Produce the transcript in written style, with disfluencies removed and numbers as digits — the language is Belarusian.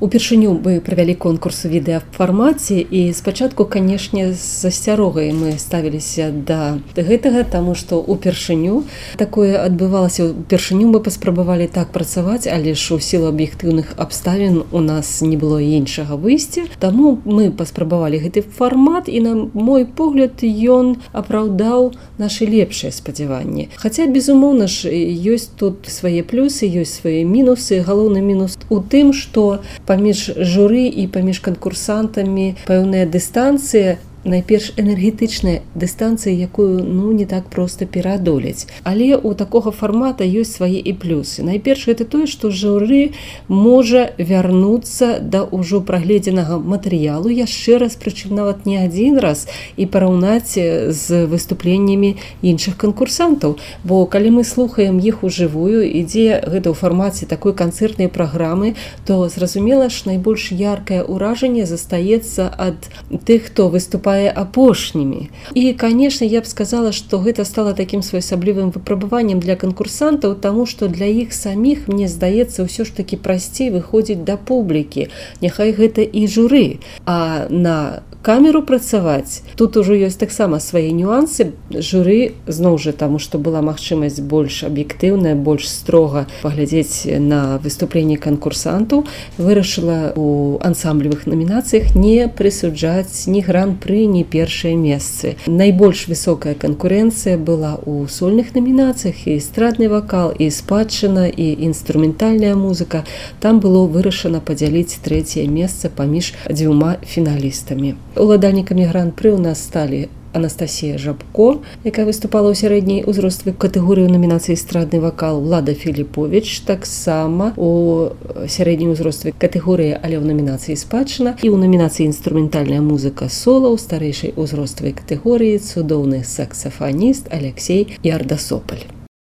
Упершыню мы правялі конкурс у відэафармаце і спачатку, канешне, з асцярогай мы ставіліся да гэтага, таму што упершыню такое адбывалася. Упершыню мы паспрабавалі так працаваць, але ж у сілу аб'ектыўных абставін у нас не было іншага выйсця. Таму мы паспрабавалі гэты фармат і, на мой погляд, ён апраўдаў нашы лепшыя спадзяванні. Хаця, безумоўна ж, ёсць тут свае плюсы, ёсць свае мінусы. Галоўны мінус у тым, што паміж журы і паміж канкурсантамі пэўная дыстанцыя, найперш энергетычная дыстанцыя, якую не так проста пераадолець. Але у такога фармата ёсць свае і плюсы. Найперш гэта тое, што журы можа вярнуцца да ўжо прагледзенага матэрыялу яшчэ раз, прычым нават не адзін раз, і параўнаць з выступленнямі іншых канкурсантаў. Бо калі мы слухаем іх ужывую, ідзе гэта ў фармаце такой канцэртнай праграмы, то зразумела ж, найбольш яркае ўражанне застаецца ад тых, хто выступае апошнімі. І, канешне, я б сказала, што гэта стала такім своеасаблівым выпрабаваннем для канкурсантаў, таму што для іх саміх, мне здаецца, ўсё ж такі прасцей выходзіць да публікі. Няхай гэта і журы. А на камеру працаваць, тут ужо ёсць таксама свае нюансы. Журы, зноў жа, таму што была магчымасць больш аб'ектыўная, больш строга паглядзець на выступленні канкурсантаў, вырашыла у ансамблевых намінацыях не прысуджаць ні гран-пры, ні першыя месцы. Найбольш высокая канкурэнцыя была ў сольных намінацыях, і эстрадны вакал, і спадчына, і інструментальная музыка. Там было вырашана падзяліць трэцяе месца паміж дзвюма фіналістамі. Уладальнікамі гран-пры ў нас сталі Анастасія Жабко, якая выступала ў сярэдняй узроставай катэгорыі ў номінацыі эстрадны вакал, Влада Філіповіч таксама у сярэдняй узроставай катэгорыі, але ў номінацыі спадчына, і ў номінацыі інструментальная музыка сола ў старэйшай узроставай катэгорыі цудоўны саксафаніст Алексей Ярдасополь.